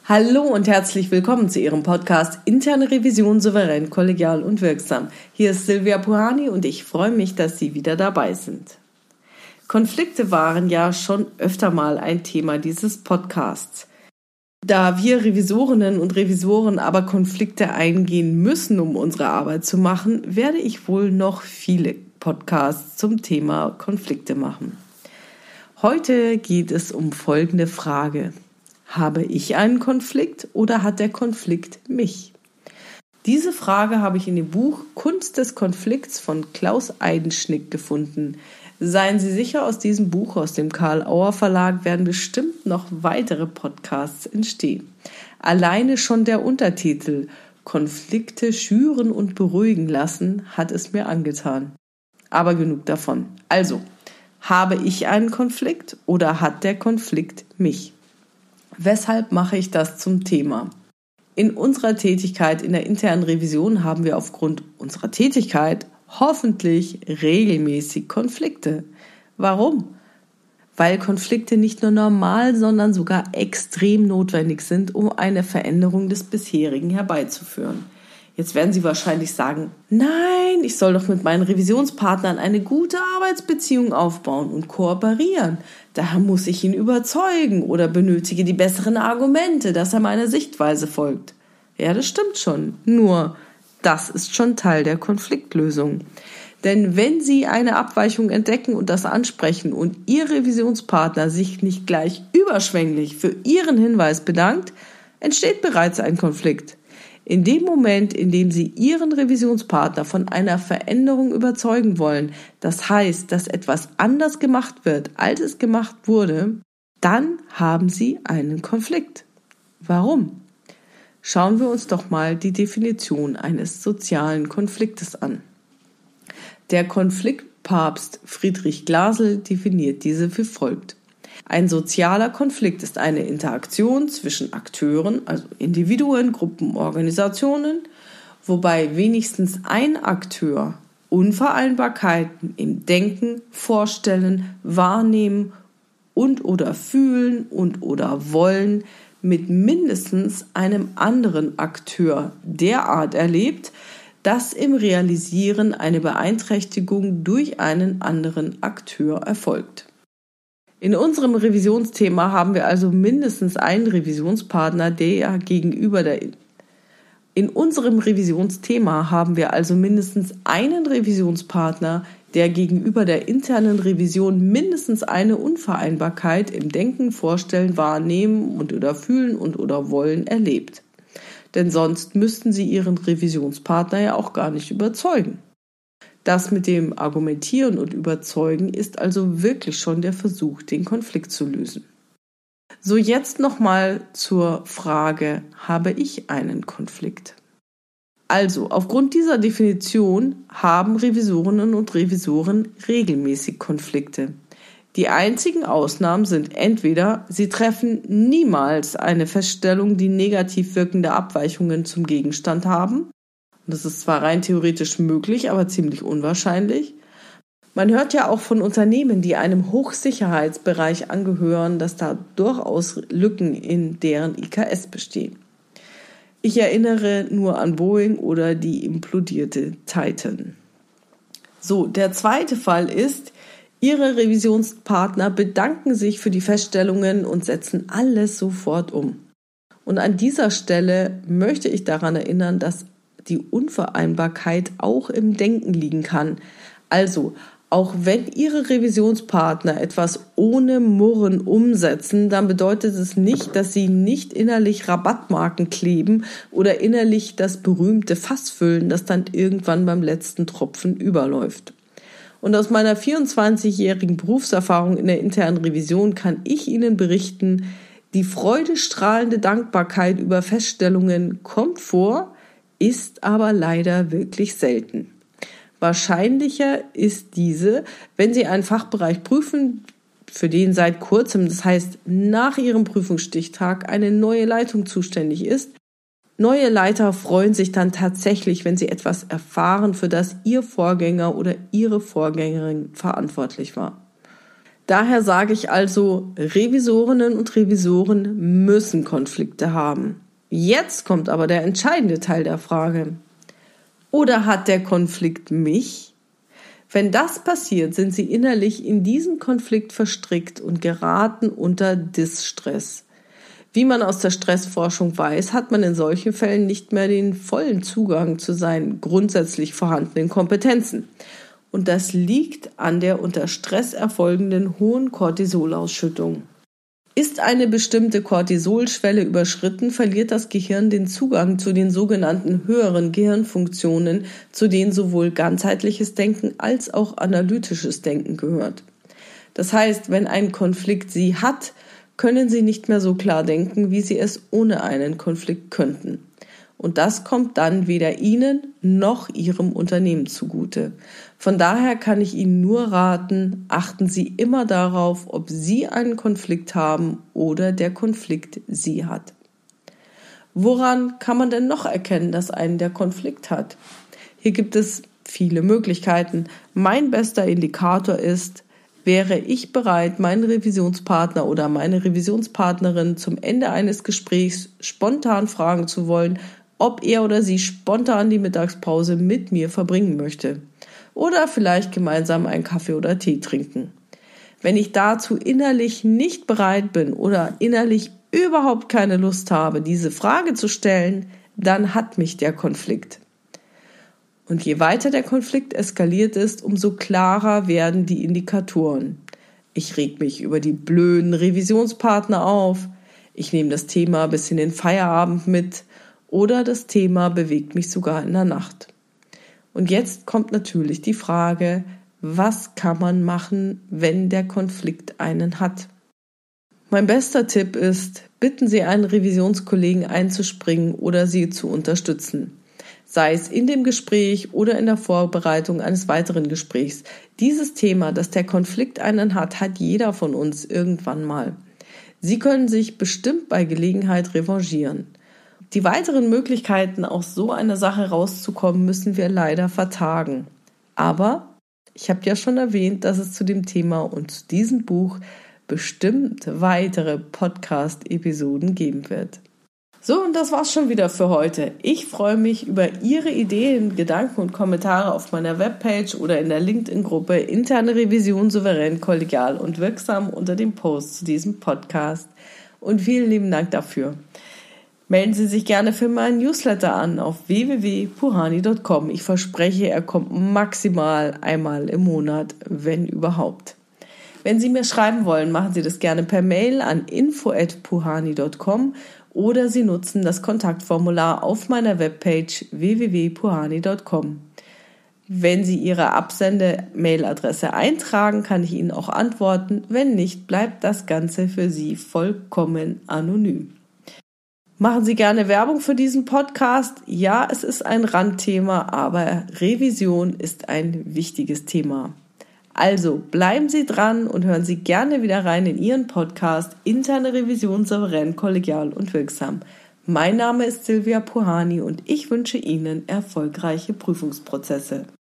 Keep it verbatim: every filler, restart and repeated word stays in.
Hallo und herzlich willkommen zu Ihrem Podcast Interne Revision souverän, kollegial und wirksam. Hier ist Silvia Puhani und ich freue mich, dass Sie wieder dabei sind. Konflikte waren ja schon öfter mal ein Thema dieses Podcasts. Da wir Revisorinnen und Revisoren aber Konflikte eingehen müssen, um unsere Arbeit zu machen, werde ich wohl noch viele Podcasts zum Thema Konflikte machen. Heute geht es um folgende Frage. Habe ich einen Konflikt oder hat der Konflikt mich? Diese Frage habe ich in dem Buch Kunst des Konflikts von Klaus Eidenschnick gefunden. Seien Sie sicher, aus diesem Buch, aus dem Karl Auer Verlag, werden bestimmt noch weitere Podcasts entstehen. Alleine schon der Untertitel Konflikte schüren und beruhigen lassen hat es mir angetan. Aber genug davon. Also, habe ich einen Konflikt oder hat der Konflikt mich? Weshalb mache ich das zum Thema? In unserer Tätigkeit in der internen Revision haben wir aufgrund unserer Tätigkeit hoffentlich regelmäßig Konflikte. Warum? Weil Konflikte nicht nur normal, sondern sogar extrem notwendig sind, um eine Veränderung des bisherigen herbeizuführen. Jetzt werden Sie wahrscheinlich sagen, nein, ich soll doch mit meinen Revisionspartnern eine gute Arbeitsbeziehung aufbauen und kooperieren. Daher muss ich ihn überzeugen oder benötige die besseren Argumente, dass er meiner Sichtweise folgt. Ja, das stimmt schon. Nur, das ist schon Teil der Konfliktlösung. Denn wenn Sie eine Abweichung entdecken und das ansprechen und Ihr Revisionspartner sich nicht gleich überschwänglich für Ihren Hinweis bedankt, entsteht bereits ein Konflikt. In dem Moment, in dem Sie Ihren Revisionspartner von einer Veränderung überzeugen wollen, das heißt, dass etwas anders gemacht wird, als es gemacht wurde, dann haben Sie einen Konflikt. Warum? Schauen wir uns doch mal die Definition eines sozialen Konfliktes an. Der Konfliktpapst Friedrich Glasl definiert diese wie folgt. Ein sozialer Konflikt ist eine Interaktion zwischen Akteuren, also Individuen, Gruppen, Organisationen, wobei wenigstens ein Akteur Unvereinbarkeiten im Denken, Vorstellen, Wahrnehmen und oder Fühlen und oder Wollen mit mindestens einem anderen Akteur derart erlebt, dass im Realisieren eine Beeinträchtigung durch einen anderen Akteur erfolgt. In unserem Revisionsthema haben wir also mindestens einen Revisionspartner, der gegenüber der In unserem Revisionsthema haben wir also mindestens einen Revisionspartner, der gegenüber der internen Revision mindestens eine Unvereinbarkeit im Denken, Vorstellen, Wahrnehmen und oder Fühlen und oder Wollen erlebt. Denn sonst müssten Sie Ihren Revisionspartner ja auch gar nicht überzeugen. Das mit dem Argumentieren und Überzeugen ist also wirklich schon der Versuch, den Konflikt zu lösen. So, jetzt nochmal zur Frage, habe ich einen Konflikt? Also, aufgrund dieser Definition haben Revisorinnen und Revisoren regelmäßig Konflikte. Die einzigen Ausnahmen sind entweder, sie treffen niemals eine Feststellung, die negativ wirkende Abweichungen zum Gegenstand haben. Das ist zwar rein theoretisch möglich, aber ziemlich unwahrscheinlich. Man hört ja auch von Unternehmen, die einem Hochsicherheitsbereich angehören, dass da durchaus Lücken in deren I K S bestehen. Ich erinnere nur an Boeing oder die implodierte Titan. So, der zweite Fall ist, Ihre Revisionspartner bedanken sich für die Feststellungen und setzen alles sofort um. Und an dieser Stelle möchte ich daran erinnern, dass die Unvereinbarkeit auch im Denken liegen kann. Also, auch wenn Ihre Revisionspartner etwas ohne Murren umsetzen, dann bedeutet es nicht, dass Sie nicht innerlich Rabattmarken kleben oder innerlich das berühmte Fass füllen, das dann irgendwann beim letzten Tropfen überläuft. Und aus meiner vierundzwanzigjährigen Berufserfahrung in der internen Revision kann ich Ihnen berichten, die freudestrahlende Dankbarkeit über Feststellungen kommt vor, ist aber leider wirklich selten. Wahrscheinlicher ist diese, wenn Sie einen Fachbereich prüfen, für den seit kurzem, das heißt nach Ihrem Prüfungsstichtag, eine neue Leitung zuständig ist. Neue Leiter freuen sich dann tatsächlich, wenn sie etwas erfahren, für das Ihr Vorgänger oder Ihre Vorgängerin verantwortlich war. Daher sage ich also, Revisorinnen und Revisoren müssen Konflikte haben. Jetzt kommt aber der entscheidende Teil der Frage. Oder hat der Konflikt mich? Wenn das passiert, sind Sie innerlich in diesen Konflikt verstrickt und geraten unter Distress. Wie man aus der Stressforschung weiß, hat man in solchen Fällen nicht mehr den vollen Zugang zu seinen grundsätzlich vorhandenen Kompetenzen. Und das liegt an der unter Stress erfolgenden hohen Cortisolausschüttung. Ist eine bestimmte Cortisolschwelle überschritten, verliert das Gehirn den Zugang zu den sogenannten höheren Gehirnfunktionen, zu denen sowohl ganzheitliches Denken als auch analytisches Denken gehört. Das heißt, wenn ein Konflikt Sie hat, können Sie nicht mehr so klar denken, wie Sie es ohne einen Konflikt könnten. Und das kommt dann weder Ihnen noch Ihrem Unternehmen zugute. Von daher kann ich Ihnen nur raten, achten Sie immer darauf, ob Sie einen Konflikt haben oder der Konflikt Sie hat. Woran kann man denn noch erkennen, dass einen der Konflikt hat? Hier gibt es viele Möglichkeiten. Mein bester Indikator ist, wäre ich bereit, meinen Revisionspartner oder meine Revisionspartnerin zum Ende eines Gesprächs spontan fragen zu wollen, ob er oder sie spontan die Mittagspause mit mir verbringen möchte. Oder vielleicht gemeinsam einen Kaffee oder Tee trinken. Wenn ich dazu innerlich nicht bereit bin oder innerlich überhaupt keine Lust habe, diese Frage zu stellen, dann hat mich der Konflikt. Und je weiter der Konflikt eskaliert ist, umso klarer werden die Indikatoren. Ich reg mich über die blöden Revisionspartner auf, ich nehme das Thema bis in den Feierabend mit oder das Thema bewegt mich sogar in der Nacht. Und jetzt kommt natürlich die Frage, was kann man machen, wenn der Konflikt einen hat? Mein bester Tipp ist, bitten Sie einen Revisionskollegen einzuspringen oder Sie zu unterstützen. Sei es in dem Gespräch oder in der Vorbereitung eines weiteren Gesprächs. Dieses Thema, dass der Konflikt einen hat, hat jeder von uns irgendwann mal. Sie können sich bestimmt bei Gelegenheit revanchieren. Die weiteren Möglichkeiten, aus so einer Sache rauszukommen, müssen wir leider vertagen. Aber ich habe ja schon erwähnt, dass es zu dem Thema und zu diesem Buch bestimmt weitere Podcast-Episoden geben wird. So, und das war's schon wieder für heute. Ich freue mich über Ihre Ideen, Gedanken und Kommentare auf meiner Webpage oder in der LinkedIn-Gruppe Interne Revision souverän, kollegial und wirksam unter dem Post zu diesem Podcast. Und vielen lieben Dank dafür. Melden Sie sich gerne für meinen Newsletter an auf w w w punkt puhani punkt com. Ich verspreche, er kommt maximal einmal im Monat, wenn überhaupt. Wenn Sie mir schreiben wollen, machen Sie das gerne per Mail an info at puhani punkt com oder Sie nutzen das Kontaktformular auf meiner Webpage w w w punkt puhani punkt com. Wenn Sie Ihre Absende-Mailadresse eintragen, kann ich Ihnen auch antworten. Wenn nicht, bleibt das Ganze für Sie vollkommen anonym. Machen Sie gerne Werbung für diesen Podcast. Ja, es ist ein Randthema, aber Revision ist ein wichtiges Thema. Also bleiben Sie dran und hören Sie gerne wieder rein in Ihren Podcast Interne Revision souverän, kollegial und wirksam. Mein Name ist Silvia Puhani und ich wünsche Ihnen erfolgreiche Prüfungsprozesse.